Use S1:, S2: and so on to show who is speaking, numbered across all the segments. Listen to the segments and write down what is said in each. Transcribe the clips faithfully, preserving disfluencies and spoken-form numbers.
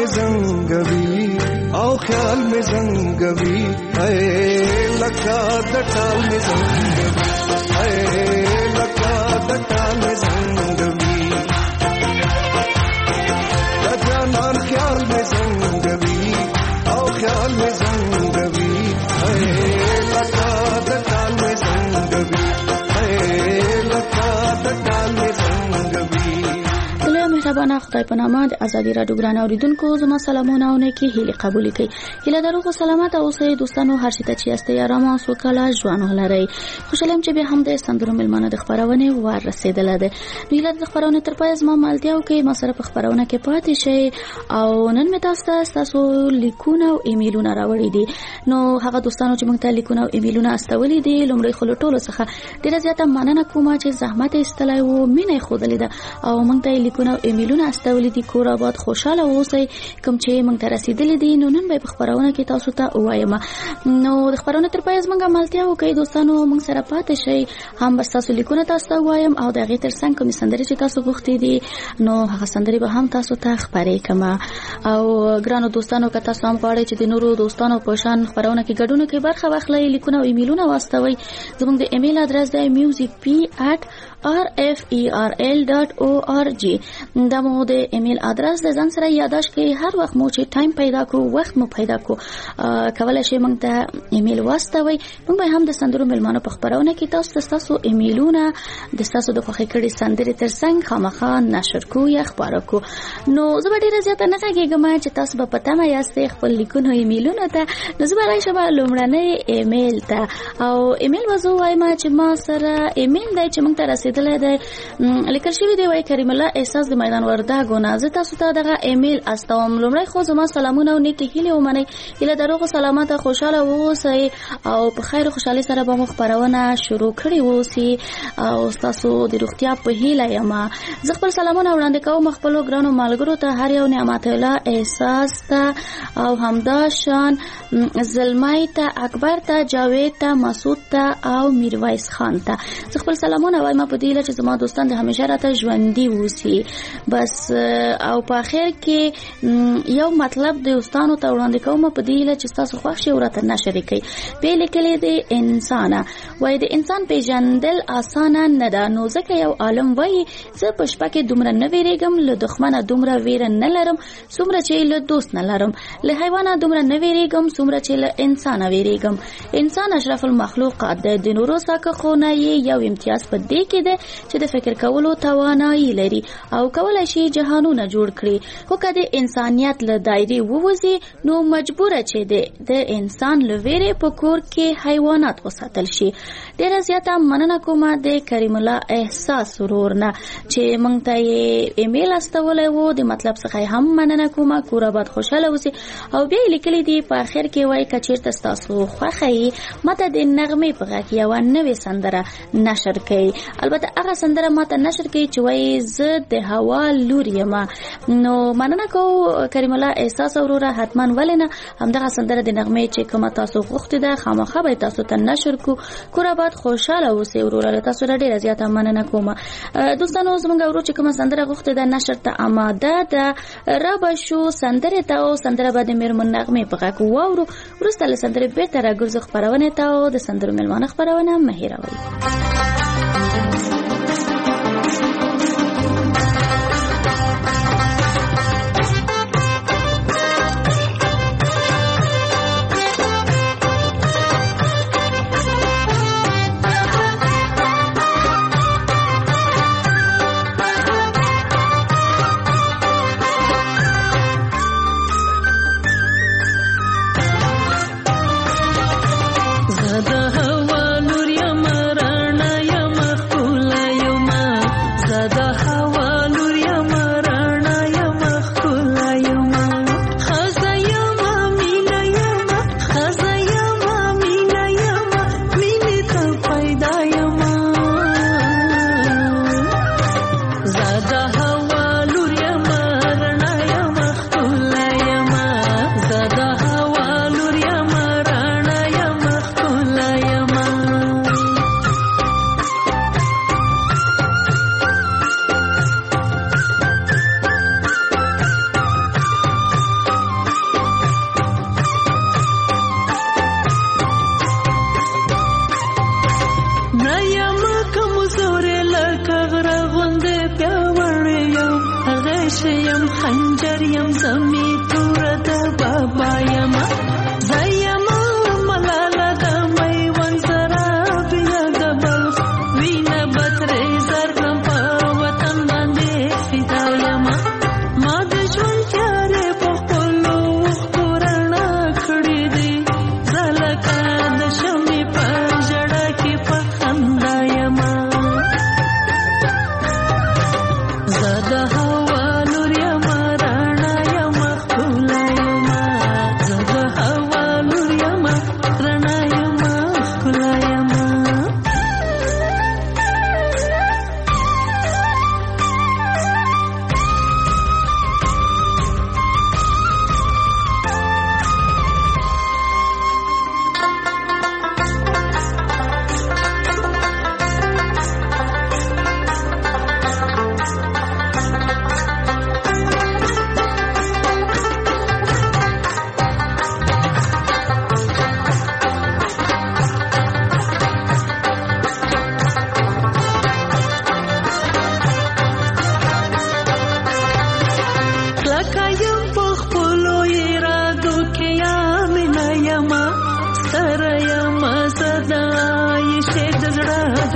S1: में जंगवी او خیال में जंगवी اے لکا دټال में जंगवी اے لکا دټال में जंगवी جانان خیال में जंगवी او خیال में जंगवी اے لکا دټال में जंगवी اے لکا دټال में जंगवी.
S2: مهربانه خدای په نامه د ازادي راډیو ګران اوریدونکو زما سلامونه او نیکی هیله قبول کړئ. هیله درو خو سلامت اوسئ دوستانو، هر شي ته چې یاستئ آرام او سوکاله ژوند ولرئ. خوشاله چې به هم د سندرو ملمانه د خبرونه ور رسیدله ده. نو هیله د خبرونه تر پای زما مالتیا او کې ما سره په خبرونه کې پاتې شئ. او نن مې تاسو ته تاسو لیکونه او ایمیلونه راوړي دي. نو هغه دوستانو چې موږ ته لیکونه او ایمیلونه استولې دي، لومړی خلک ټولو څخه ډیره زیاته مننه کوم چې زحمت ایستلای وو، مینه خودلې ده او موږ ته لیکونه ایمیلونه استولې دي. کور آباد خوشاله اوسئ. کوم چې موږ ته رسیدلې دي نو نن به په خبرونه کې تاسو ته وایم. نو د خبرونه تر پای زمونږه مالتیا وکړئ دوستانو، موږ سره پاتې شئ. هم بس تاسو لیکونه تاسو ته وایم او د هغې تر څنګ کومې سندرې چې تاسو غوښتې دي نو هغه سندرې به هم تاسو ته خپرې کړم. او ګرانو دوستانو که تاسو هم غواړئ چې د نورو دوستانو په شان خبرونه کې ګډون کې برخه واخلئ، لیکونه او ایمیلونه واستوئ. زموږ د ایمیل ادرس دی music p at r f e r l dot org. دا مو د ایمیل ادرس د ځان سره یاداش کې هر وخت مو چې ټایم پیدا کو، وخت مو پیدا کو، کولای شئ موږ ته ایمیل واستوئ. موږ به هم د سندرو ملمانو په خبرونه کې تاسو ته تاسو ایمیلونه د تاسو د خوښې کړي سندرې تر څنګ خامخا نشر کو یا خبرو کو. نو زه به ډیره زیاته نه غږیږم چې تاسو به پته ما یاستئ خپل لیکونه ایمیلونه ته. نو زه به راشم لومړنۍ ایمیل ته او ایمیل وځو وایم چې ما سره ایمیل دی چې موږ ته رسیدلی دی، لیکل شوی دی. وایي کریم الله احساس د میدان وردګونه. زه تاسو ته دغه ایمیل استوم. لومړی خو زما سلامونه او نیکی هیلې ومنئ. هیله درو خو سلامته خوشاله واوسئ او په خیر او خوشحالۍ سره به مو خپرونه شروع کړې واوسي او تاسو د روغتیا په هیله یم. زه خپل سلامونه وړاندې کوم خپلو ګرانو ملګرو ته، هر یو نعمت الله احساس ته او همدا شان زلمۍ ته، اکبر ته، جاوید ته، مسعود ته او میرویس خان ته. زه خپل سلامونه وایم په دې هیله چې زما دوستان د همیشه راته ژوندي اوسي. بس او په اخر کې یو مطلب د دوستانو ته وړاندې کوم په دې هیله چې تاسو خوښ شئ او راته نشر کړئ. په لیکلې د انسان وای د انسان پیژندل اسانه نه ده، نو ځکه یو عالم وای زه په شپه کې دومره نه ویریږم، له دښمنه دومره ویره نه لرم څومره چې له دوست نه لرم، له حیوانه دومره نه ویریږم څومره چې له انسانه ویریږم. انسان اشرف المخلوقات ده، د نورو څخه خو نه یو امتیاز په دې کې ده چې د فکر کولو توانایي لري او کولای شي جهانونه جوړ کړي. خو که د انسانیت له دایرې ووځي نو مجبوره چې ده د انسان له ویرې په کور کې حیوانات وساتل شي. ډیره زیاته مننه کوم د کریم الله احساس ورور نه چې موږ ته یې ایمیل استولی و. د مطلب څخه هم مننه کوم. کور آباد خوشاله اوسئ. او بیا یې لیکلی دي په اخر کې وایي که چېرته ستاسو خوښه یي ماته د نغمې په غږ یوه نوې سندره نشر کړئ. البته هغه سندره ماته نشر کړئ چې وایي زه د هوا لور یم. نو مننه کوو کریم الله احساس وروره، حتما ولې نه همدغه سندره د نغمې چې کومه تاسو غوښتې ده خامخا به تاسو ته نشر کو. کور آباد خوشاله اوسئ وروره. له تاسو ډېره زیاته مننه کوم. دوستانو زموږ ورور چې کومه سندره غوښتې ده نشر ته آماده ده. را به شو سندرې ته او سندره به د میرمن نغمې په غږ واورو. وروسته له سندرې بېرته راګرځو خپرونې ته او د سندرو مېلمانه خپرونه مه هېروئ.
S3: زه د هوا لور یم، رڼا یم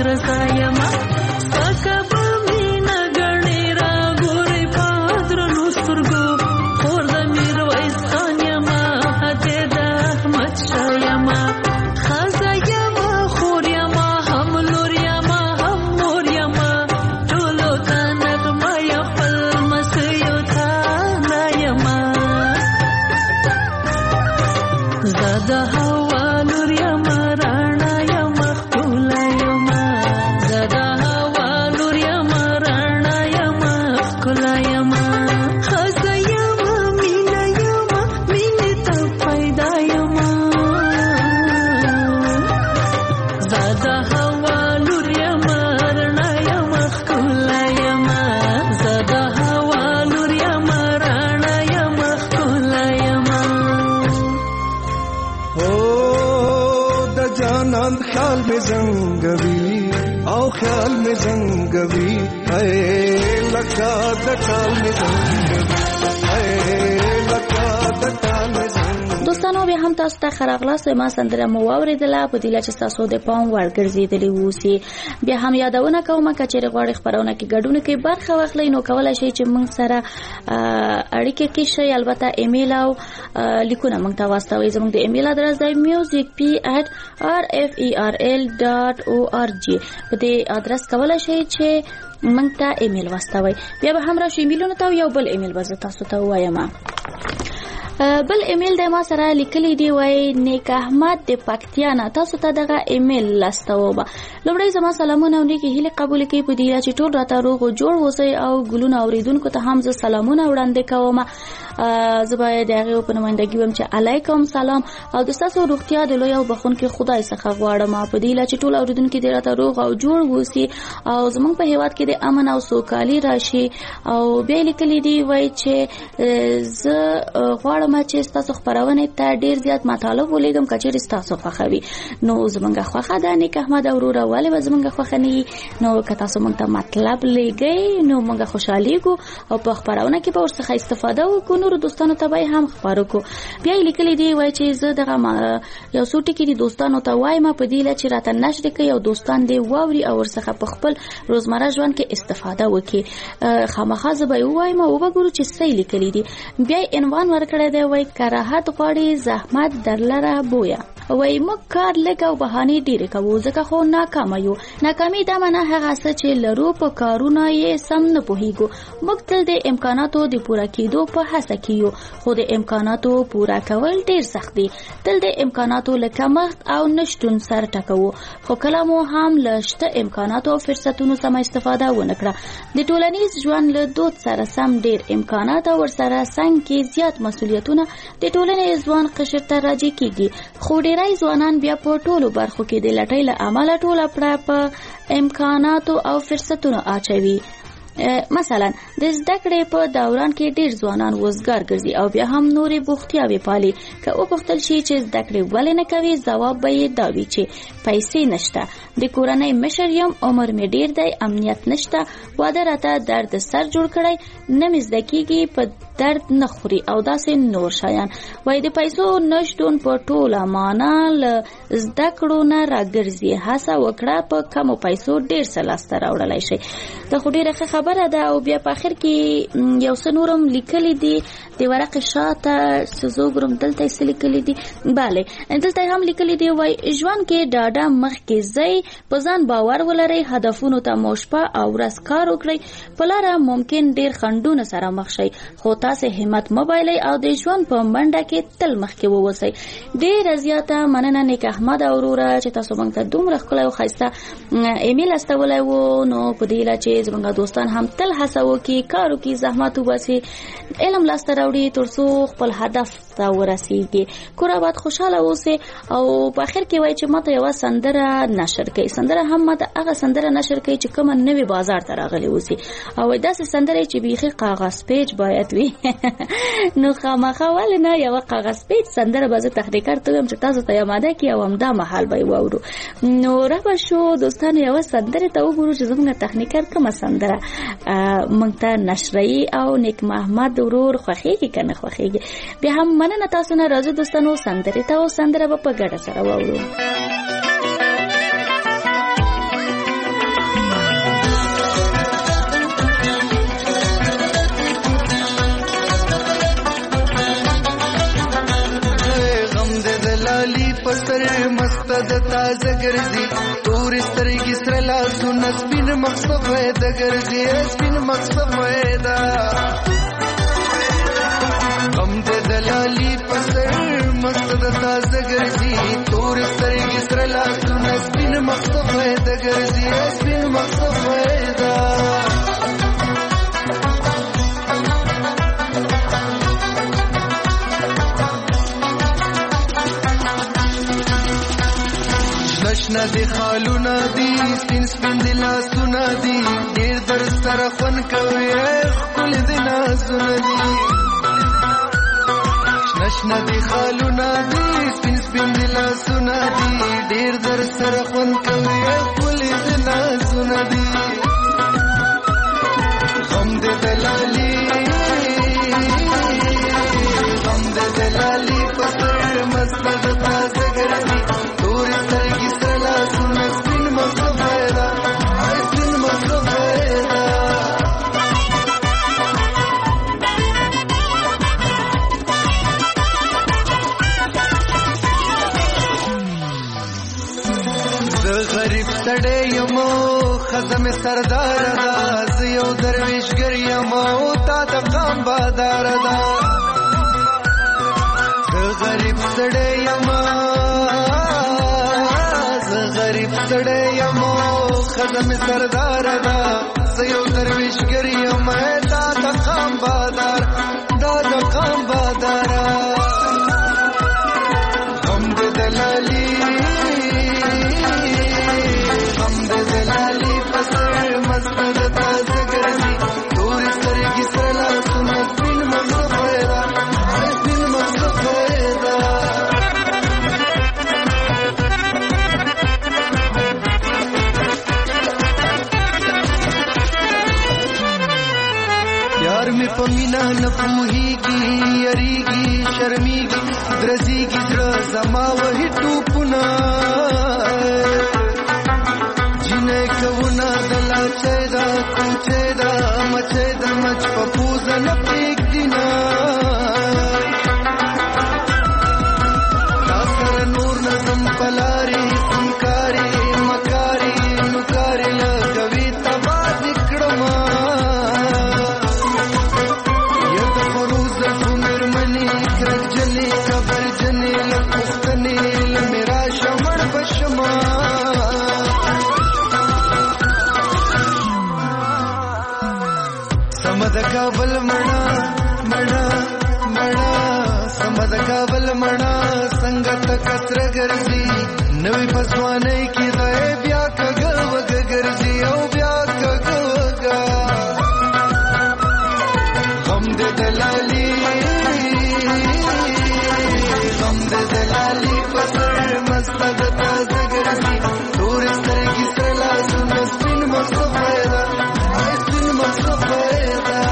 S3: رضایما سکه مینا غړې را ګورې پادر لوسترګو خور د میرویس خان یما هدې د احمد شاه یما خزه یما خور یما هم لور یما هم مور یما ټولو ته نغمه یا خپل مسیو ته نه یما زه د هوا لور یما راڼه یما ښکلا یما زه د هوا لور یما راڼه یما ښکلا یما خزه یما مینه یما مینې ته پیدا یما زه د هوا لور یما راڼه یما ښکلا یما زه د هوا لور یما راڼه یما ښکلا یما
S1: او د جانان خیال می زنګوي او خیال می زنګوي اے لکه د ټال می زنګوي اے لکه د ټال می زنګوي.
S2: دوستانو بیا هم تاسو ته خراغلاس ما سندره مو واوریدله په دې چې تاسو د پام وړ ګرځېدلی اوسئ. بیا هم یادونه کوم که چیرې غواړئ خپرونه کې ګډون کې برخه واخلئ نو کولی شئ چې موږ سره اړیکه کې شئ. البته ایمیل او لیکونه موږ ته واستوئ. زموږ د ایمیل ادرس دی music p at r f e r l dot org. په دې ادرس کولی شئ چې موږ ته ایمیل واستوئ. بیا به هم راشئ ایمیلونو ته یو بل ایمیل به زه تاسو ته ووایم. بل ایمیل د ما سره لیکلی دی وای نیک احمد د پکتیا نه. تاسو ته دغه ایمیل لاستوم. لومړی زما سلامونه او نیکی هیله قبول کړئ په دې چې ټول راته روغ او جوړ اوسئ او ګلونه اوریدونکو ته هم زه سلامونه وړاندې کوم. زه باید د هغې په نمایندګي ویم چې علیکم سلام او د ستاسو روغتیا د لوی او بخښونکي خدای څخه غواړم په دې چې ټول اوریدونکي دې راته روغ او جوړ اوسي او زموږ په هیواد کې د امن او سوکالي راشي. او بیا لیکلی دی وای چې زه غواړم چې تاسو خبرونه ته ډیر زیات مطالب ولیکم کچېر تاسو خوښوي نو زمونږه خوښه ده. نیک احمد اوروره والي به زمونږه خوښه نه نو که تاسو مونږ ته مطلب لګئ نو مونږه خوشحالېږو او په خبرونه کې به ورڅخه استفاده وکړو. نورو دوستانو ته به هم خبرو کو. بیا یې لیکلی دی وای چې زه دغه یو څو ټکي دي دوستانو ته وایم په دې چې راته نشر کوي او دوستان دې واوري او ورڅخه په خپل روزمره ژوند کې استفاده وکړي. خامخا زه به ووایم او وګورو چې څه لیکلی دي. بیا عنوان ورکړی دی وای کراهت غواړي زحمت درلره بویا. وای موږ کار لږ او بهانې ډېرې کوو ځکه خو ناکامه یو. ناکامي دا معنی هغه څه چې لرو په کارونه یې سم نه پوهیږو. موږ تل د امکاناتو د پوره کېدو په هڅه کې یو خو د امکاناتو پوره کول ډېر سخت دي. تل د امکاناتو له کمښت او نشتون سره ټکوو خو کله مو هم له شته امکاناتو او فرصتونو سمه استفاده ونه کړه. د ټولنیز ژوند له دود سره سم ډېر امکانات او ورسره څنګ کې زیات مسؤلیتونه د ټولنې ځوان قشر ته راجع کیږي خو ډیری ځوانان بیا په ټولو برخو کې د لټۍ له امله ټوله پړه په امکاناتو او فرصتونو اچوي. مثلا د زده کړې په دوران کې ډیر ځوانان وزګار ګرځي او بیا هم نورې بوختیاوې پالي. که وپوښتل شي چې زده کړې ولې نه کوي ځواب به یې دا وي چې پیسې نشته، د کورنۍ مشر یم، عمر مې ډیر دی، امنیت نشته، واده راته درد سر جوړ کړی، نه مې زده کېږي، په درد نه خوري او داسې نور شیان. وایي د پیسو نشتون په ټوله معنا له زده کړو نه راګرځي. هڅه وکړه په کمو پیسو ډیر څه لاسته راوړلی شي. دا خو ډیره ښه خبره ده. او بیا په اخر کې یو څه نورم لیکلی دي د ورقې شاته سزوګرم دلته یې څه لیکلی دي. بله دلته هم لیکلی دي وایي ژوند کې ډاډه مخکې ځئ، په ځان باور ولرئ، هدفونو ته مو شپه او ورځ کار وکړئ، په لاره ممکن ډیر خنډونه سره مخ شئ خو تاسې همت مه بایلئ او د ژوند په منډه کې تل مخکې ووسئ. ډیره زیاته مننه نیک احمد اوروره چې تاسو موږ ته دومره ښکلی او ښایسته ایمیل استولی و. نو په دې هیله چې زموږ دوستان هم تل هڅه وکړي، کار وکړي، زحمت وباسي، علم لاسته راوړي تر څو خپل هدف ته ورسیږي. کور آباد خوشحاله اوسئ. او په اخر کې وایي چې ماته یوه سندره نشر کړئ. سندره هم ماته هغه سندره نشر کړئ چې کومه نوې بازار ته راغلې اوسي او داسې سندره چې بیخي کاغذ پیج باید وي. نو خامخا ولې نه یوه کاغذ پیج سندره به زه تحریکار ته ویم چې تاسو ته یماده کړي او همدا مهال به یې واورو. نو رابه شو دوستانو یوه سندرې ته وګورو چې زموږ تخنیکر کومه سندره موږ ته نشروي او نیک محمد ورور خوښېږي که نه خوښېږي. بیا هم مننه تاسو نه. راځو دوستانو سندرې ته او سندره به په ګډه سره واورو.
S1: پسر مست د تازه ګرځي تور سترګې سره لاسونه سپین مقصد وای د ګرځي سپین مقصد وای دا غم د دلالي پسر مست د تازه ګرځي تور سترګې سره لاسونه سپین مقصد وای د ګرځي سپین مقصد وای دا نشنا دی خالونا دی سپین سپین دی لاسونا دی ډیر در سره خون کوي خپل دی نازونا دی نشنا دی خالونا دی سپین سپین دی لاسونا دی ډیر در سره خون کوي خپل دی نازونا دی غم دی دلالی غم دی دلالی پسر مست د تازه ګرځي تور سترګې سړی یمو خزم سردار دا زه یو درویشګر یمو تا د قام بادار دا زه غریب سړی یمو زه غریب سړی یمو خزم سردار دا زه یو درویشګر یمو تا د قام بادار دا د قام بادار غم د دلالی دلالی پسر مست د تازه ګرځي تور سترګې سره لاسونه سپین مقصد وای دا سپین مقصد وای دا یار می په مینا نه پوهیږي یریږي شرمیږي درځيږي زړه زما وهي ټوپونه کونا دلا چیدا کوچیدا مچیدا مچ پپوزا نپیک دینا کاکر نور نظم پلاری سنکاری مکاری نکاری لگوی تبا دکڑما ید فروز فمر منی کرک جنی کبر جنی لپستنی لمیرا شمر بشما سمد کابل منا منا منا سمد کابل منا سنگت کسر ګرځي نوې پسوانې کې ځای بیا کګ وګ ګرځي او بیا کګ وګ غم دې دلالی غم دې دلالی پسر مست د تازه ګرځي تور سترګې سره لاسونه سپین مقصد وای دا سپین مقصد وای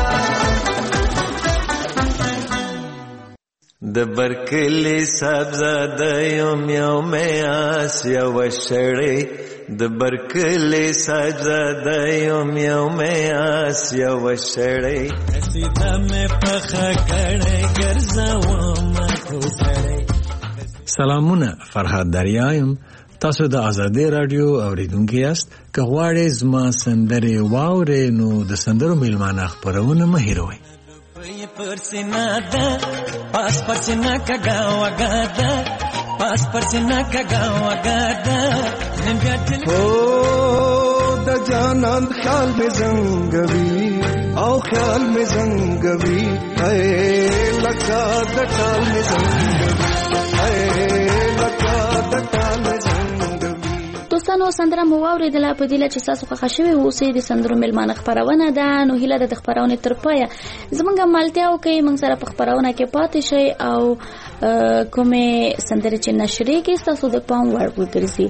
S4: د برکلی صاحبزاده یم یوم آس یو شړی د برکلی صاحبزاده یم یوم آس یو شړی
S3: سیده مې پخه کړی ګرځوم خو سړی.
S5: سلامونه، فرهاد دریایم. تاسو د آزادۍ رادیو اوریدونکي یاست. که غواړئ زما سندرې واورئ نو د سندرو میلمانه خپرونه مه هېروئ.
S3: پرسینا ده پاس پرسینا کګا وګاده پاس پرسینا کګا وګاده
S1: او د جانان خیال می زنګوي او خیال می زنګوي اے لکه د ټال می زنګوي اے لکه د ټال می زنګوي.
S2: دوستانو سندره مو واورېدله، په دې چې تاسو خوښه شوې اوسئ. د سندرو میلمانه خپرونه ده، نو هیله ده د خپرونې تر پایه زموږ ملتیا وکړئ، موږ سره په خپرونه کې پاتې شئ او کومې سندرې چې نشریږي ستاسو د پام وړ وګرځي.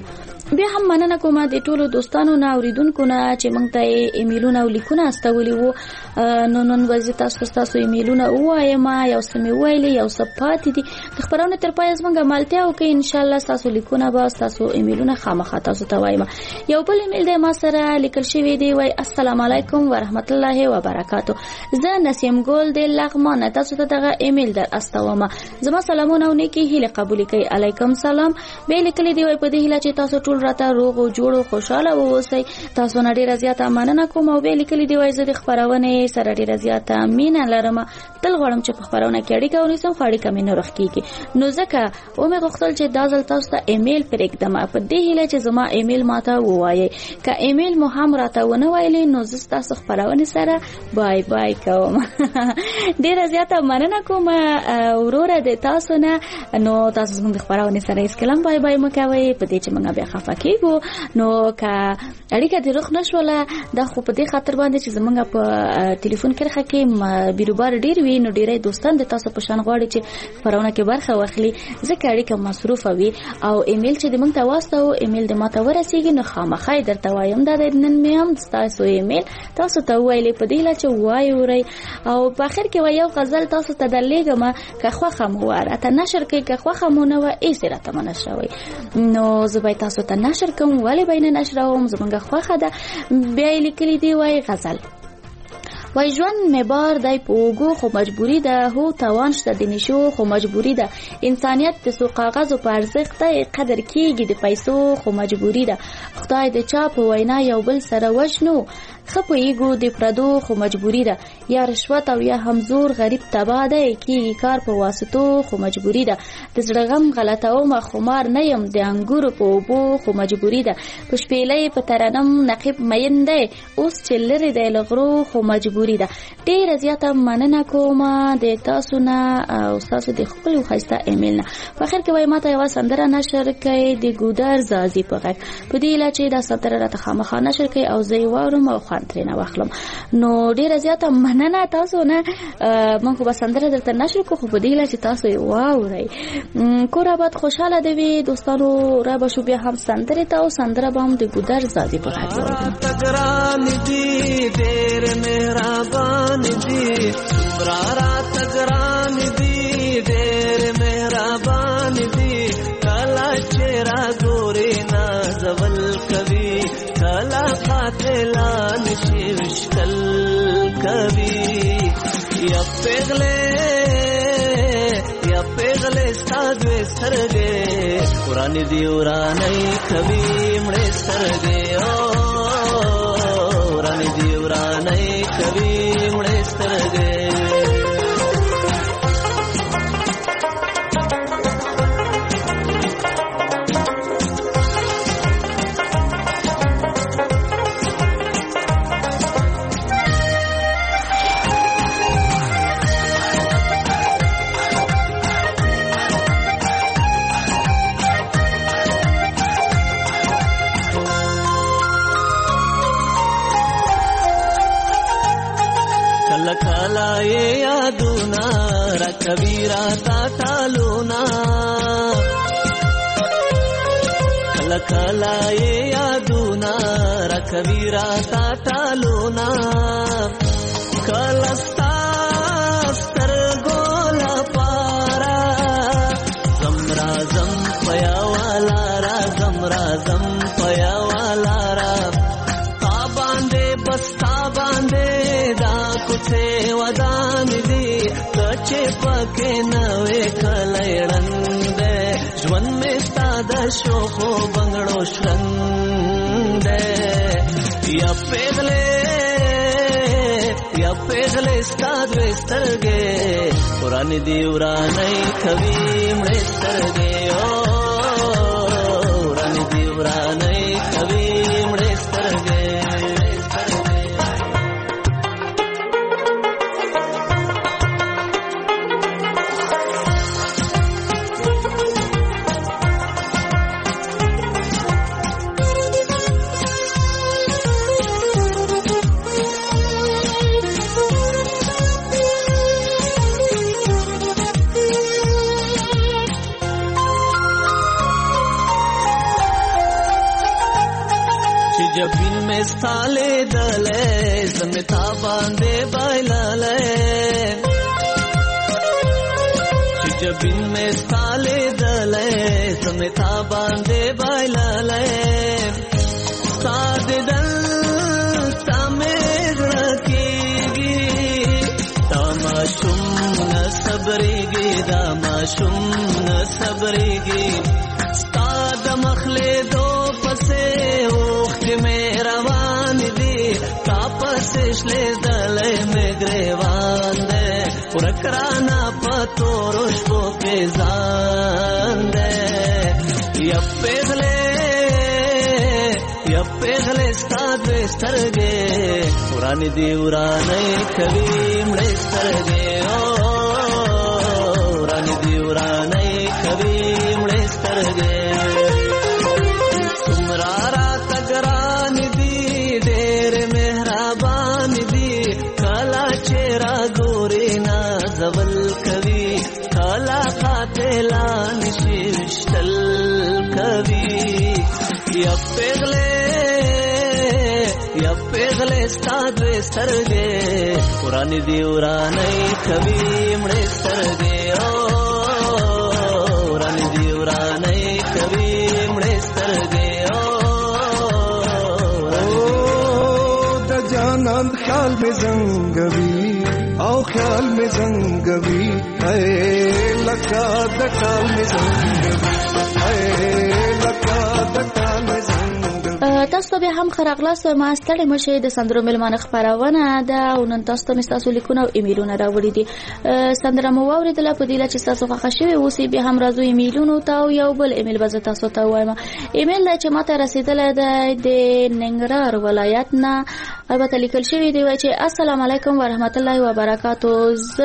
S2: بیا هم مننه کوم د ټولو دوستانو نه اوریدونکو نه چې موږ ته ایمیلونه او لیکونه استولي وو. نو نن ورځ تاسو تاسو ایمیلونه وایم یو سمې ویلې یو صفات دي د خبرونه تر پای زمونږه مالتیا او کې ان شاء الله تاسو لیکونه به تاسو ایمیلونه خامخا تاسو ته وایم. یو بل ایمیل د ما سره لیکل شوی دی وای السلام علیکم ورحمت الله وبرکاتو. زه نسیم ګل د لغمان تاسو ته دغه ایمیل در استوم. زما سلامونه او نیکی هیله قبول کړئ. علیکم سلام. به لیکل دی وای په دې هیله چې تاسو ټول راته روغ او جوړ او خوشاله اوسئ. تاسو نه ډیره زیاته مننه کوم او به لیکل دی وای زه د خبرونه سره ډیره زیاته مینه لرم. تل غواړم چې په خبرونه کې اړیکه ونیسم خو اړیکه مې نه روښ کیږي. نو ځکه او مې غوښتل چې دا ځل تاسو ته ایمیل پرېږدم په دې هیله چې زما ایمیل ماته ووایي. که ایمیل مو هم راته ونه وایلی نو زه تاسو خبرونه سره بای بای کوم. ډیره زیاته مننه کوم وروره د تاسو نه. نو تاسو زموږ د خبرونه سره هیڅ کلم بای بای مکوئ په دې چې موږ بیا خفه کیږو. نو که اړیکه دې روښ نشوله دا خو په دې خاطر باندې چې زموږ په ټلیفون کرخه کې بیروبار ډیر وی نو ډیره دوستان د تاسو په شان غواړي چې خبرونه کې برخه واخلي ځکه اړیکه مصروفه وي او ایمیل چې د موږ ته واسطو ایمیل د ماته ورسیږي نو خامخا درته وایم دا د نن مې هم تاسو ایمیل تاسو ته ویلې په دې لچ وای اوري او په اخر کې وایو غزل تاسو ته درلېګم که خوخه مو ورته نشر کې که خوخه مو نه و ایسه راته منشوي نو زه تاسو ته نشر کوم ولی بین نشروم زمونږ خوخه ده. بیا لیکلي دی وای غزل وای ژوند مې بار دی پوګو خو مجبوری ده هو توان شته د نشو خو مجبوری ده انسانیت د سو کاغذ او ارزښت قدر کیږي د پیسو خو مجبوری ده خدای د چا په وینا یو بل سره وښنو خپو ایګو د پردو خو مجبوری ده یا رشوت او یا همزور غریب تبا ده کی کار په واسطو خو مجبوری ده د زړغم غلطه او مخمار نه يم د انګور په وبو خو مجبوری ده په شپېلې په ترنم نقيب مینده اوس چلره د لغرو خو مجبوری ده. ډیره زیاته مننه کوم د تاسو نه او تاسو د خپل خواسته ایمیل نه. په اخر کې وای ماته یو سندره نشر کړئ د ګودر زازي په غږ په دې لچې دا سندره راته خامخا نشر کړئ او زه وارم او ترنه واخلم. نو ډیره زیاته مننه تاسو نه مونږ به سندره درته نشر کو خو په دې لچې تاسو واورئ. کور آباد خوشاله دی دوستانو را به شو بیا هم سندره ته او سندره به هم د ګودر زازي په غږ
S3: تګران دی ډېر مهربان دی برارا تګران دی ډېر مهربان دی کلا چیرې ګورې نازول کوي کلا قاتلان شیرشکل کوي یا پیغله یا پیغله ستادوی سرگه قرآن دی ورانی کوي مړې سرگه قرآن دی ورانی کوي مړې سرگه کبیرا تا ټالونا کلا کلا یادونا را کبیرا تا ټالونا کلا ستر ګولا پارا زمرا زم پیا والا را زمرا زم پیا والا را تا باندې بس تا باندې دا کوڅه ودان دی چې پکې نوې کلېړند ژوند مې ستاده شو خو بنگړو شرند یا پیغلې یا پیغلې ستادوې سترګې قرآن دی ورانی کوي مړې سترګې قرآن دی ورانی کوي مړې سترګې जबिन में स्थाले दले जमिता बांधे बाइलाले जबिन में स्थाले दले जमिता बांधे बाइलाले सादे दल तमेर रखेगी तमाशुम न सबरेगी दामाशुम न सबरेगी स्ताद मखले दो पसे ओख में रवान दी तापस ले दले में ग्रेवान दे पुरकराना पतो रुशबो के जान दे यप्पेगले यप्पेगले स्ताद वेस्तरगे पुरानी दीवराने कभी मड़े स्तरगे ओ पुरानी दीवराने कभी मड़े स्तरगे सुमरारा तगरान दी देर मेहराबान दी काला चेहरा गोरे ना जवल कवि काला कातेला निशिष्टल कवि यप्पेगले यप्पेगले स्ताद्वे सरगे पुरानी दीवराने कवि मड़े सरगे ओ पुरानी दीवराने कवि मड़े सरगे ओ
S1: द जानंद ख्याल में जंगवी आओ ख्याल में जंगवी है लगा द ख्याल में जंगवी है लगा द ख्याल में जंगवी
S2: تاسو به هم خراغلاس ما ستړي مشه د سندرو ملمانه خبرونه ده او نن تاسو ته تاسو لیکونه او ایمیلونه راوړي دي سندره مو اوریدله په دې چې تاسو خوښ شوي اوسې به هم راځو ایمیلونو ته او یو بل ایمیل به تاسو ته وایم ایمیل چې ماته رسیدله ده د ننګرهار ولایت نه البته لیکل شوی دی چې السلام علیکم ورحمت الله وبرکاتو ز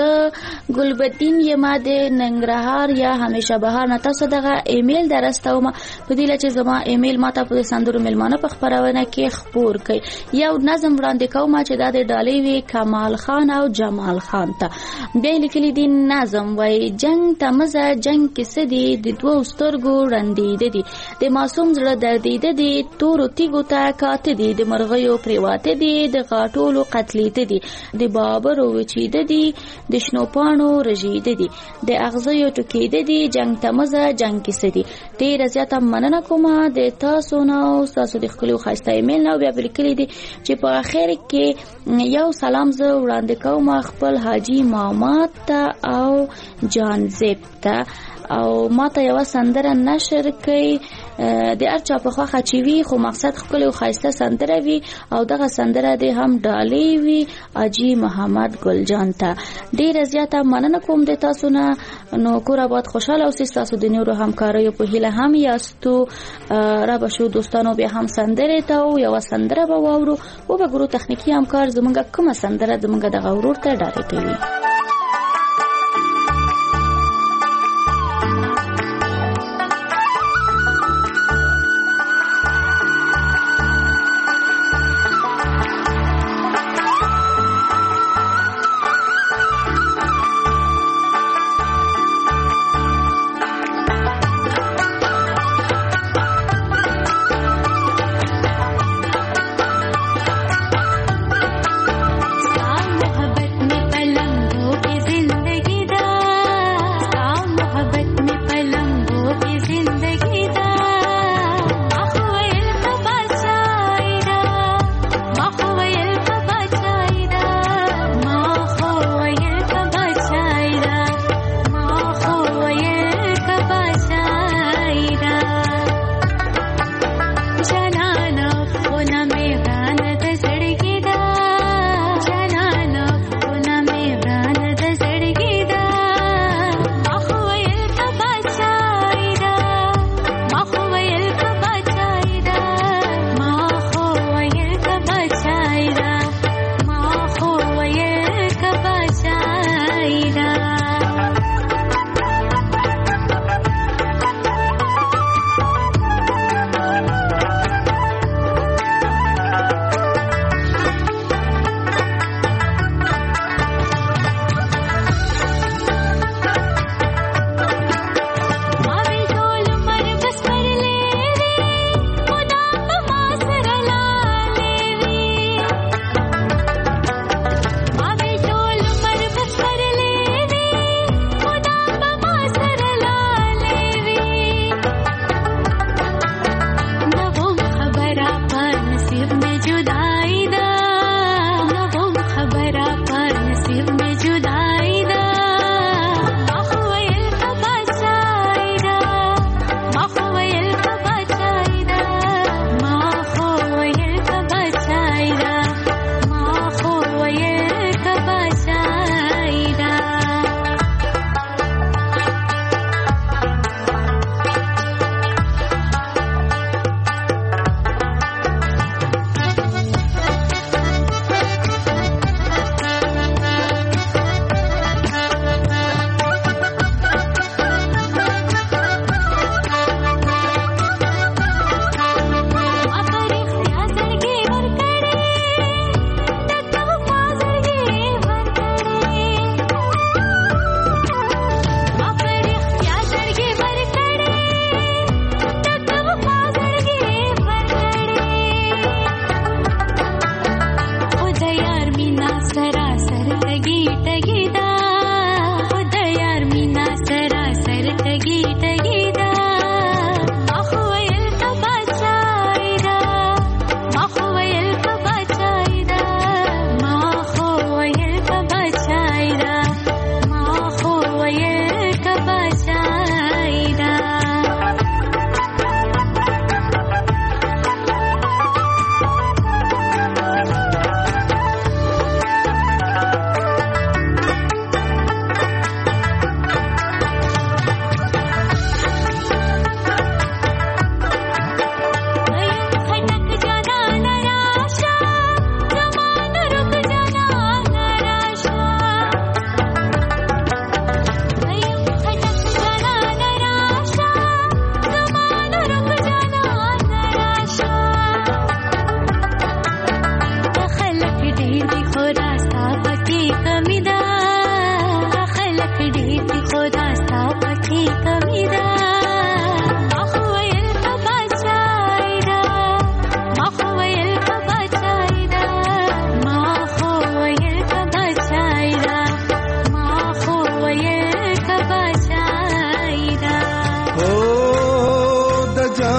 S2: ګلبدین یم د ننګرهار یا همیشه بهار نه تاسو دغه ایمیل درستوم په دې چې زما ایمیل ماته په سندرو ملمانه په خبرونه کې خبر کړي یو نظم وړاندې کوم چې د ډالۍ وی کمال خان او جمال خان ته به لیکلي دي نظم وای جنگ تمزه جنگ کې سدي د دوه سترګو رندې دي د معصوم زړه دردې دي تور تیګو ته کاته دي د مرغیو پریواته دي د غاټولو قتلې دي د بابرو وچې دي د شنو پانو رژې دي د اغزیو ټکې دي جنگ تمزه جنگ کې سدي ډیر زیاته مننه کوم د تاسو نو تاسو د خپل خاصه ایمیل نو بیا لیکلي دي چې په اخر کې یو سلام زه وړاندې کوم خپل حاجی مامات ته او جان زیب ته او ماته یو سندره نشر کوي د ارچا په خواخه چی وی خو مقصد خپل خاصه سندره وی او دغه سندره د هم ډالۍ وی اجي محمد ګلجان ته ډیر زیاته مننه کوم د تاسو نه نو کور آباد خوشاله اوسئ تاسو د نورو همکارانو په هیله هم یاستو را بشو دوستانو به هم سندره ته او یو سندره به واورو او به ګورو تخنیکی همکار زمونږه کومه سندره زمونږه د غورور ته ډالۍ کوي
S6: मोहब्बत में पलंग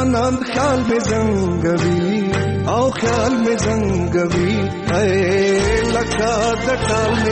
S1: جانان خیال می زنګوي او خیال می زنګوي اے لکه د ټال می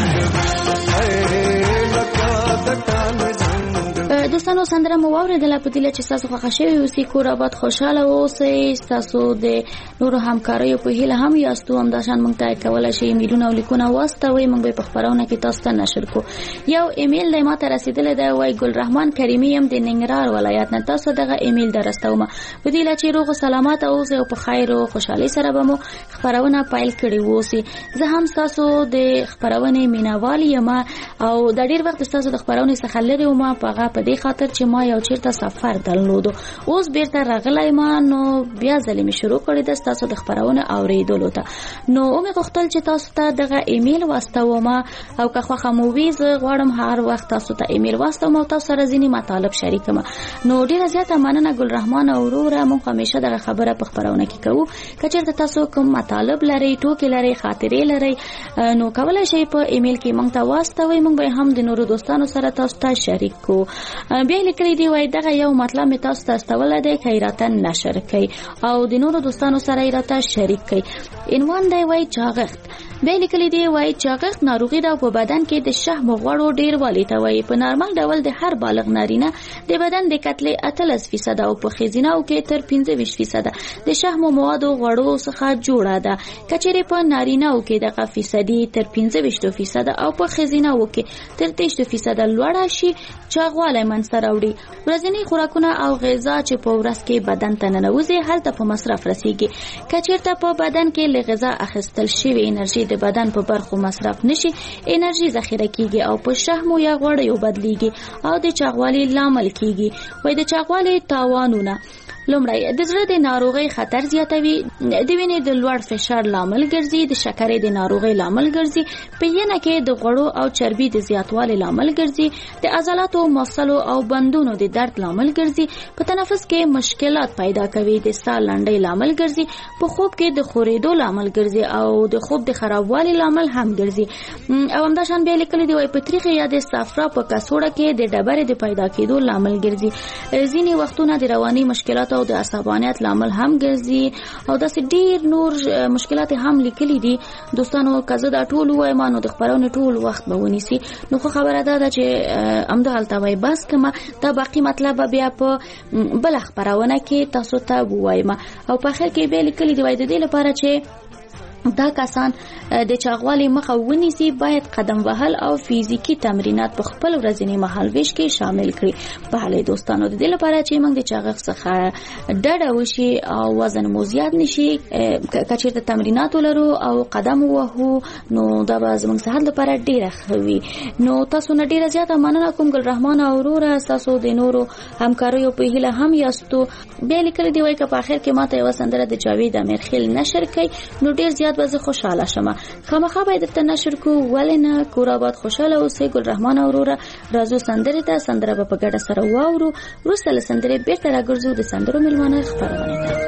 S1: زنګوي اے لکه د ټال می زنګوي.
S2: دوستانو سندره مو واورېدله په دې چې تاسو خوښ شوي اوسئ کور آباد خوشحاله اوسئ تاسو د نورو همکاریو په هیله هم یاستو همداشان موږ ته کولی شئ ایمیلونه او لیکونه واستوئ موږ به په خپرونه کې تاسو ته نشر کړو. یو ایمیل دی ماته رسېدلی دی وایي ګلرحمان کریمي یم د ننګرهار ولایت نه تاسو دغه ایمیل در استومه په دې چې روغ او سلامت اوسئ او په خیر او خوشحالۍ سره به مو خپرونه پیل کړې واوسي. زه هم تاسو د خپرونې مینوال یم او د ډېر وخت تاسو د خپرونې څخه لرې وم په هغه په دې خاطر چې ما یو چیرته سفر درلودو اوس بیرته راغلی ما نو بیا ځلې مې شروع کړې ده تاسو د خپرونه اوریدلو ته نو مې غوښتل چې تاسو ته دغه ایمیل واستوم او که خوښه مو وي زه غواړم هر وخت تاسو ته ایمیل واستوم او تاسو سره ځینې مطالب شریکم. نو ډیره زیاته مننه ګلرحمان او وروره موږ همیشه دغه خبره په خپرونه کې کوو که چېرته تاسو کوم مطالب لرئ ټوکې لرئ خاطرې لرئ نو کولی شئ په ایمیل کې موږ ته واستوئ موږ به هم د نورو دوستانو سره تاسو ته شریک کوو. بیا لیکلی دی وای دغه یو مطلب می تاسو ته استوله دی که راته نشر کړئ او د نورو دوستانو سره یې راته شریک کړئ. عنوان دی وای چاغښت. بیا لیکلی دی وای چاغښت ناروغي ده په بدن کې د شحم غوړو ډیروالی ته وایي په نارمل ډول د هر بالغ نارینه د بدن د کتلې اتلس فیصد او په ښځینهو کې تر پنځه ویشت فیصد د شحم موادو غوړو څخه جوړه ده که چیرې په نارینهو کې دغه فیصدي تر پنځه ویشت فیصد او په ښځینهو کې تر دېرش فیصد لوړه شي چاغوالی منځته راوړي. ورځنی خوراکونه او غذا چې په ورځ کې بدن ته ننوځي هلته په مصرف رسیږي. که چیرته په بدن کې له غذا اخیستل شوې انرژي د بدن په برخو مصرف نشي انرژي ذخیره کیږي او په شحمو یا غوړیو بدلیږي او د چاغوالي لامل کیږي. وای د چاغوالي تاوانونه لومړی د زړه د ناروغۍ خطر زیاتوي د وینې د لوړ فشار لامل ګرځي د شکرې د ناروغۍ لامل ګرځي په ینه کې د غوړو او چربي د زیاتوالي لامل ګرځي د عضلاتو مفصلو او بندونو د درد لامل ګرځي په تنفس کې مشکلات پیدا کوي د ساه لنډۍ لامل ګرځي په خوب کې د خورېدو لامل ګرځي او د خوب د خرابوالي لامل هم ګرځي. او همداشان بیا لیکلي دی وای په تریخي یا د صفرا په کڅوړه کې د ډبرې د پیدا کېدو لامل ګرځي. ځینې وختونه د رواني مشکلات او د عصبانیت لامل هم ګرځي او داسې ډیر نور مشکلات هم لیکلي دي. دوستانو که زه دا ټول وایم نو د خپرونې ټول وخت به ونیسي نو خو خبره ده ده چې همدغلته وای بس کمه دا باقي مطلب بیا په بله خپرونه کې تاسو ته ووایم او په اخر کې بیا لیکلي دی وای د دې لپاره چې دا کسان د چاغوالي مخه ونیسي باید قدم وهل او فزیکی تمرینات په خپل ورځنی مهالویش کې شامل کړي. بهله دوستانو د دې لپاره چې موږ د چاغښت څخه ډډه وشي او وزن مو زیات نشي که چېرته تمرینات ولرو او قدم ووهو نو دا به زموږ صحت لپاره ډیره ښه وي. نو تاسو نه ډیره زیاته مننه کوم ګلرحمان او وروره تاسو د نورو همکاریو په هیله هم یاستو. بیا لیکلی دی وایي که په اخر کې ماته یوه سندره د جاوید امیرخیل نشر کړئ نو ډیر زیات به زه خوشحاله شم. خامخا باید درته نشر کو ولې نه کور آباد خوشحاله اوسئ. ګلرحمان او وروره راځو سندرې ته سندره به په ګډه سره واورو وروسته له سندرې بیرته راګرځو د سندرو میلمانه خپرونې ته.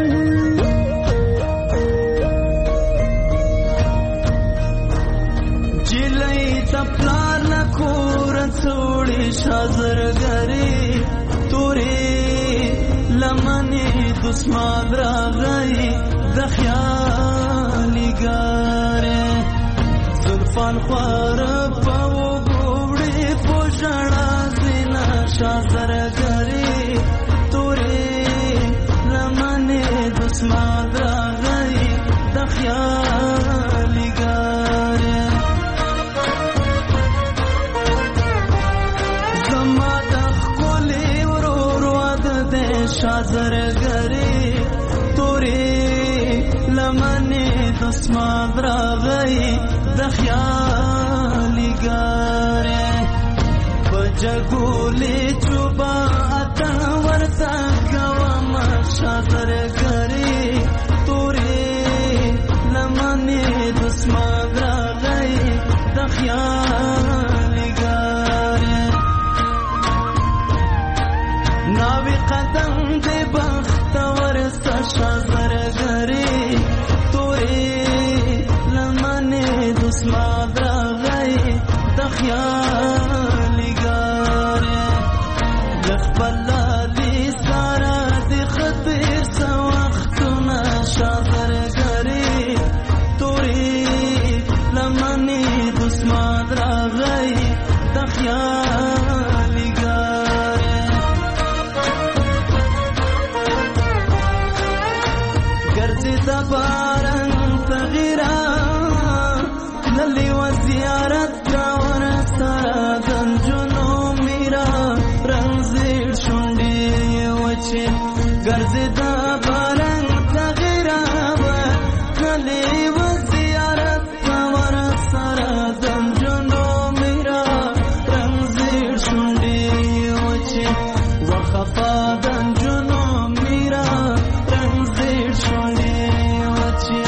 S3: جلای تا پلار نکور څوړي شازرګری تورې لمنې دسمال راغی د خیالي ګاره زلفان خوار پاو ګوړې پوښړا زینا شازرګری تورې لمنې دسمال راغی د خیالي ګاره زما د خولې ورور واد د شازرګری تورې لمنې دسمال راغی د خیالي ګاره بجګولې چوبا اتن ورته کوم شازرګری تورې لمنې دسمال راغی د خیالي ګاره ناوی قدم دې بخت ورسته شازرګری تورې لمنې دسمال راغی د خیالي ګاره د خپل لالي سره د
S6: بارنګ تغیرا للی و زیارت کا ور سره دنجونو میرا رنگ زیر شونډي وچه ګرځي دا بارنګ تغیرا للی و زیارت کا ور سره دنجونو میرا رنگ زیر شونډي وچه وخفا دنجونو میرا رنگ زیر شونډي وچه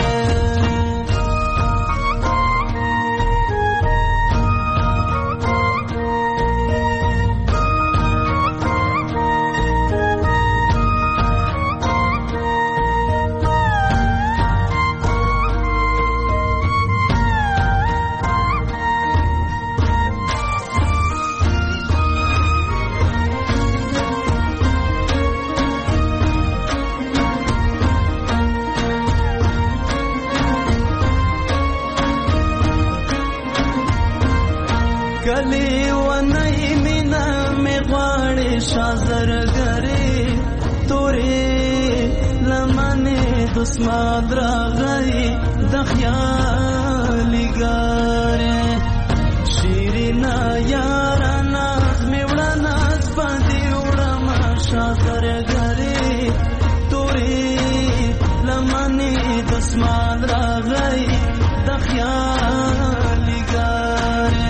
S6: کلی و نئی مینا میں غواړې شازر غری تورې لمنې دسماد راغی د خیالي ګارې شیرینا یارانا میوړه ناز باندې وړم شازر غری تورې لمنې دسماد راغی د خیالي ګارې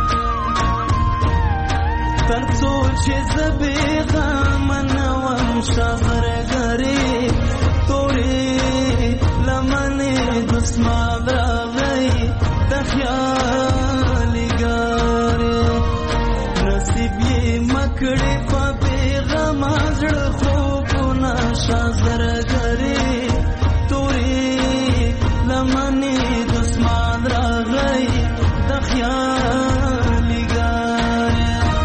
S6: ترڅو چې زبې غمنوم شغر غری تورې لمنې دسماد راغی د خیالي ګارې نصیب یې مکړې په پیغام زړه خوبونه شغر غری تورې لمنې دسماد راغی د خیالي ګارې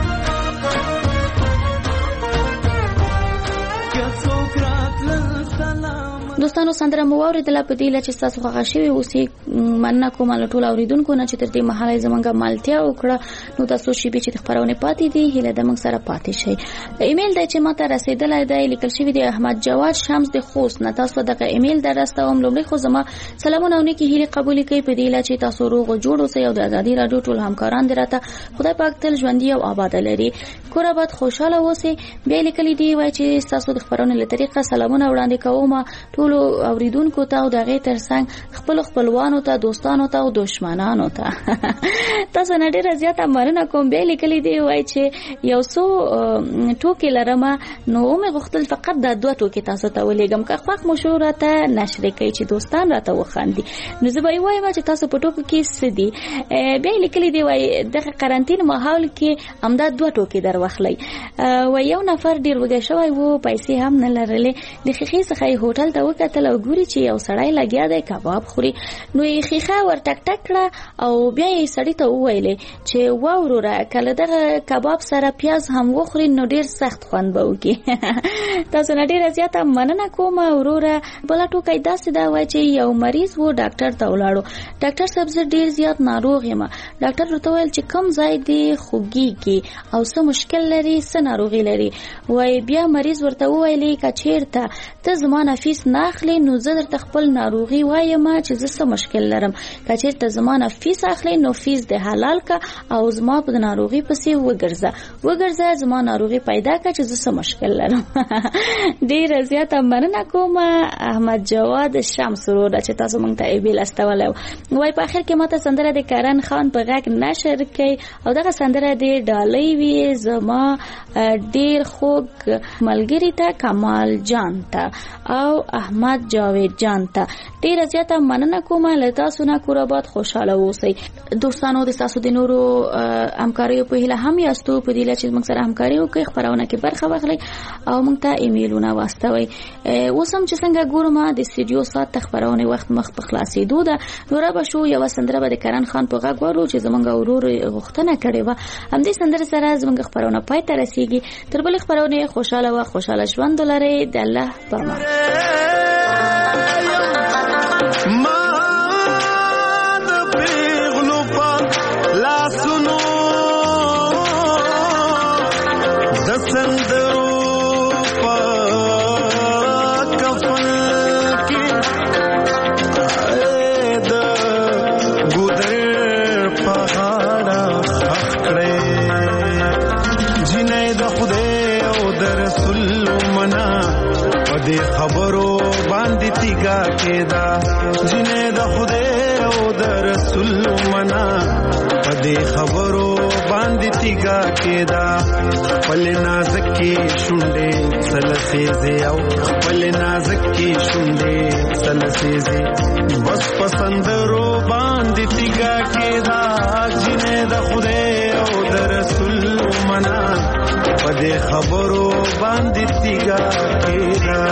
S2: دوستانو سندره مو اوریدله په دې لچ تاسو خوښ شوي اوسې مننه کوم له ټول اوریدونکو نه چې تر دې مهاله زمونږه مالتیا وکړه نو تاسو شي به چې خبرونه پاتې دي هله د موږ سره پاتې شي ایمیل د چې ماته رسیدلای دی لیکل شوی دی احمد جواد شمس د خوست نه تاسو دغه ایمیل درستوم لومړی خو زما سلامونه او نیکی هیله قبول کړئ په دې لچ تاسو روغ جوړ اوسئ او د ازادي رادیو ټول همکاران دراته خدای پاک تل ژوندۍ او آباد لري کور آباد خوشاله اوسئ به لیکل دی وای چې تاسو د خبرونه له طریقه سلامونه وړاندې کوم ټول اوریدونکو ته او دغه ترڅنګ خپل خپلوانو ته دوستانو ته او دشمنانو ته تاسو نه ډیر زیاته مننه کوم به لیکل دی وای چې یو څو ټوکی لرمه نو مې غوښتل فقط د دوه ټوکی تاسو ته ولېګم که خوښ مشوره ته نشر کوي چې دوستان راته وخاندي نو زه به وایم چې تاسو په ټوکو کې سدي به لیکل دی وای د قرنټین ماحول کې امدا دوه ټوکی در واخلي و یو نفر ډیر وګه شوی وو پیسې هم نه لرلې د خخې څخه هوټل ته وکتل او ګوري چې یو سړی لګیا دی کباب خوري نو یې خخه ور ټک ټک کړه او بیا یې سړی ته وویلې چې واوروره کله دغه کباب سره پیاز هم وخوري نو ډیر سخت خوند به وکي تاسو نه ډیر زیاته مننه کوم وروره بل ټوکای داسې دا وای چې یو مریض وو ډاکټر ته ولاړو ډاکټر صاحب زه ډیر زیات ناروغ یم ډاکټر ورته ویل چې کم ځای دی خوږیږي او څه مشکل لري څه ناروغي لري وای بیا مریض ورته وویلې کچیرته ته زما نفیس ناخلی نو زه درته خپل ناروغي وایم چې زه څه مشکل لرم کچیرته زما نفیس اخلي نو فیس د حلال کا او زما په ناروغي پسې وګرځه وګرځه زما ناروغي پیدا کا چې زه څه مشکل لرم ډیر زیاته مننه کوم احمد جواد شمس ورو چې تاسو مونږ ته ایمیل استولو وای په اخر کې ماته سندره د کرن خان په غږ نشر کړي او دغه سندره د ډالۍ وی زما ډیر خوږ ملګری ته کمال جان ته او احمد جاوید جان ته ډیر زیاته مننه کوم له تاسو نه کور آباد خوشاله اوسئ دوستانو د تاسو د نورو همکاریو په هیله هم یاستو په دې چې موږ سره همکاري وکړي خبرونه کې برخه واخلئ او موږ ته ایمیلونه واستوي اوس هم چې څنګه ګورم د استودیو ساعت خبرونه وخت مخ په خلاصېدو ده نو را به شو یو سندره به د کرن خان په غږ ورو چې زمونږ ورور غوښتنه کړې و هم دې سندره سره زمونږ خبرونه پای ته رسیږي تر بل خبرونه خوشاله او خوشاله ژوند ولرئ د الله په امان
S6: سندرو پا کفن کی
S1: خبرو باندې تیګا کېدا جنې د خدای او د رسول منا پدې خبرو باندې تیګا کېدا خپل نازک کې شونډې سلسېزې او خپل نازک کې شونډې سلسېزې بس پسندرو باندې تیګا کېدا جنې د خدای او د رسول منا پدې خبرو باندې تیګا کېدا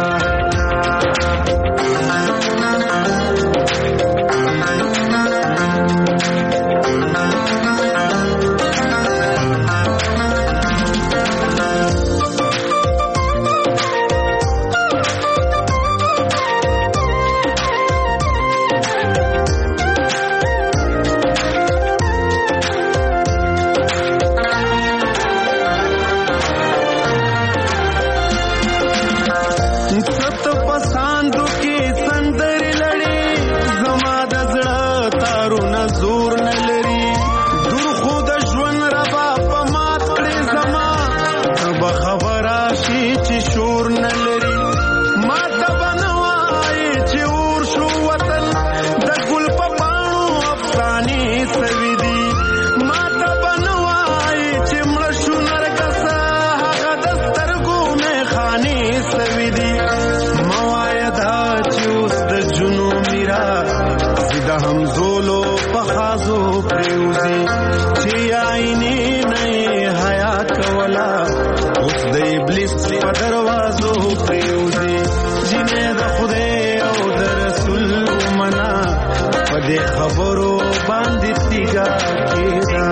S1: خبرو باندې تیګا کېدا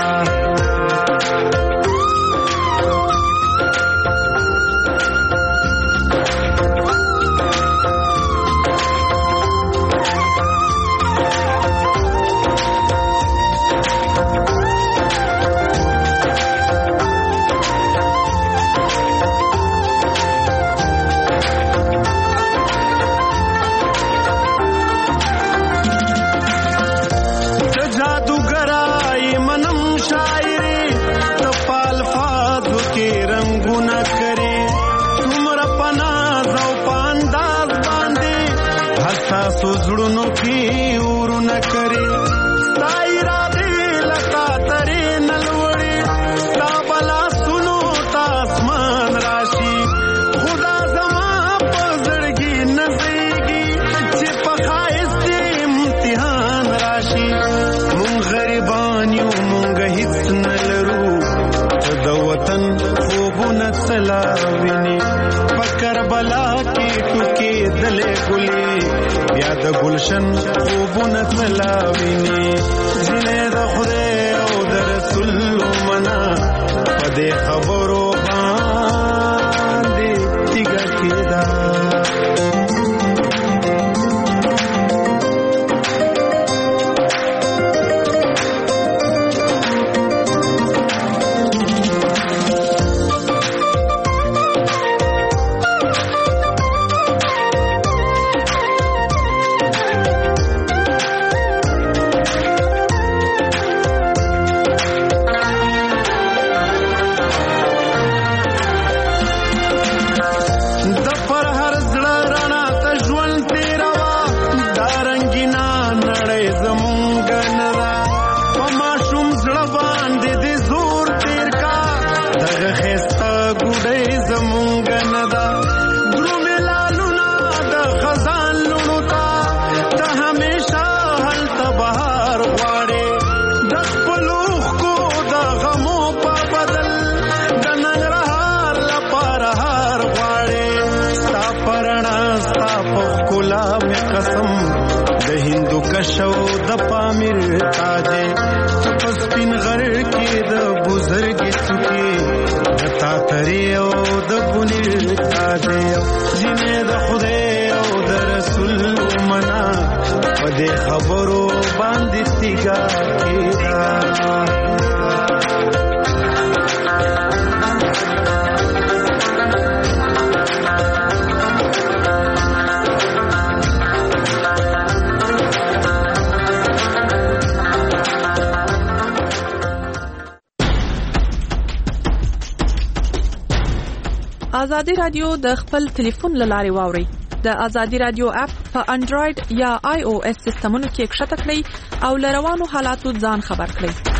S1: زړونو کې ورونه کرے سایرا دې لتا ترې نلوړې تا بلا سنو تاسمان راشي خدا زما په زړګي نزيږي چې په خایست امتحان راشي مونږ غریبان یو مونږ هیڅ نلرو د وطن خوبونه سلاویني فکر بلا کې ټوکې دلې ګلې بیا د گلشن خوبونه تلاویني جنې د خدای او د رسول منا پدې خبرو باندې تیګا کېدا شو د پامیر تاجه پس پین غر کې د بزرګ څوکي د تا ترې او د بنیر تاجه جنې د خدای او د رسول منا پدې خبرو باندې تیګا کېدا
S7: ازادي رادیو د خپل ټلیفون لارې واوري. د ازادي رادیو اپ په انډراید یا آی او اس سیستمونو کې کښته کړئ او لروانو حالاتو ځان خبر کړئ.